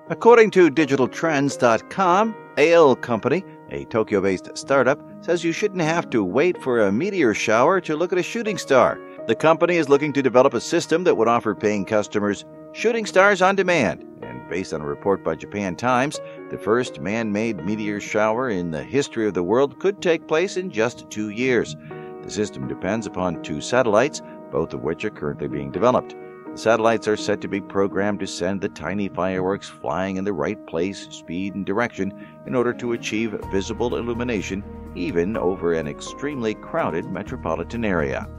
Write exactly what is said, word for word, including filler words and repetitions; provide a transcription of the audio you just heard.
According to digital trends dot com, A L Company, a Tokyo-based startup, says you shouldn't have to wait for a meteor shower to look at a shooting star. The company is looking to develop a system that would offer paying customers shooting stars on demand. And based on a report by Japan Times, the first man-made meteor shower in the history of the world could take place in just two years. The system depends upon two satellites, both of which are currently being developed. The satellites are set to be programmed to send the tiny fireworks flying in the right place, speed, and direction in order to achieve visible illumination even over an extremely crowded metropolitan area.